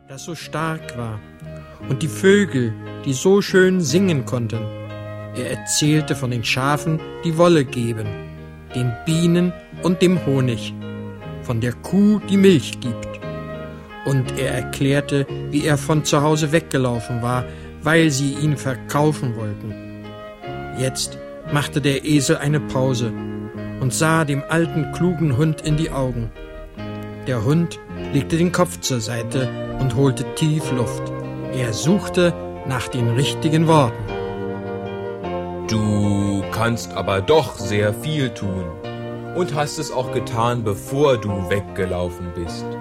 das so stark war, und die Vögel, die so schön singen konnten. Er erzählte von den Schafen, die Wolle geben, den Bienen und dem Honig, von der Kuh, die Milch gibt. Und er erklärte, wie er von zu Hause weggelaufen war, weil sie ihn verkaufen wollten. Jetzt machte der Esel eine Pause und sah dem alten, klugen Hund in die Augen. Der Hund legte den Kopf zur Seite und holte tief Luft. Er suchte nach den richtigen Worten. Du kannst aber doch sehr viel tun und hast es auch getan, bevor du weggelaufen bist.